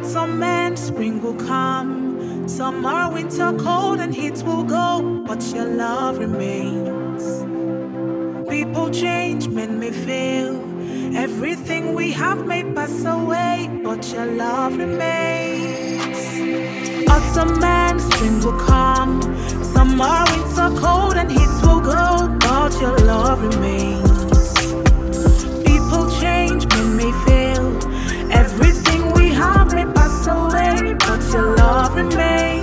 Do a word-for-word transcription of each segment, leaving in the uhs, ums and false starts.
Autumn and spring will come, summer, winter, cold and heat will go, but your love remains. People change, men may fail, everything we have may pass away, but your love remains. Autumn and spring will come, summer, winter, cold and heat will go, but your love remains. People change, men may fail, everything we have may pass away, but your love remains.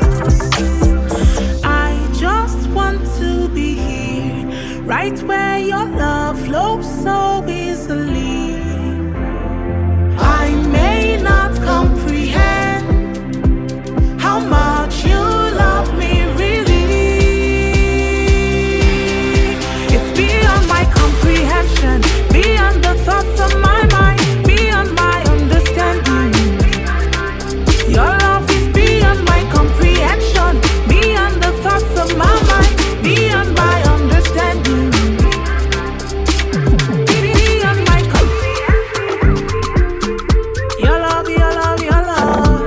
I just want to be here, right where your love flows so easily. I may not comprehend how much you love me really. It's beyond my comprehension, beyond the thoughts of my mind, beyond my understanding. Your love is beyond my comprehension, beyond the thoughts of my mind, beyond my understanding. Beyond my comprehension. Your love, your love, your love.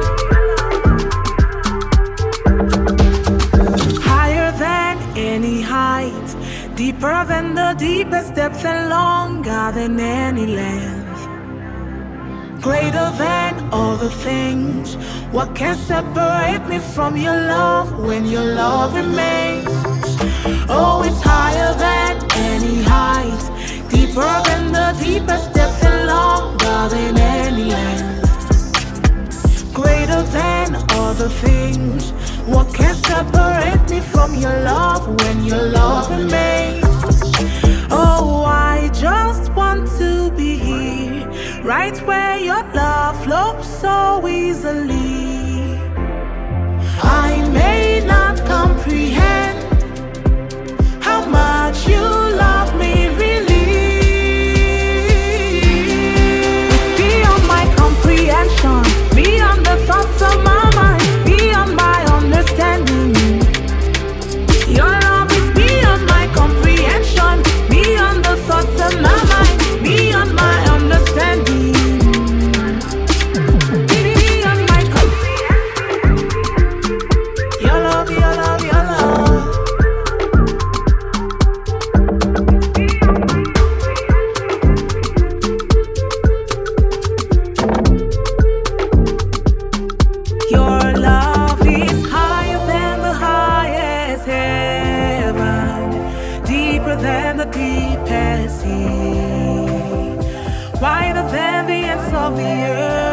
Higher than any height, deeper than the deepest depth, and longer than any length. Greater than all the things, what can separate me from your love when your love remains? Oh, it's higher than any height, deeper than the deepest depth, and longer than any length. Greater than all the things, what can separate me from your love when your love remains? Oh, I just want to be here, right where your love flows so easily. I may not comprehend how much you love me really. It's beyond my comprehension, beyond the thoughts of my mind, beyond my understanding. Your love is beyond my comprehension, beyond the thoughts of my mind, beyond my understanding. Beyond my comprehension. Your love, your love, your love. Your love is higher than the highest heaven, deeper than the deepest sea, wider than the ends of the earth.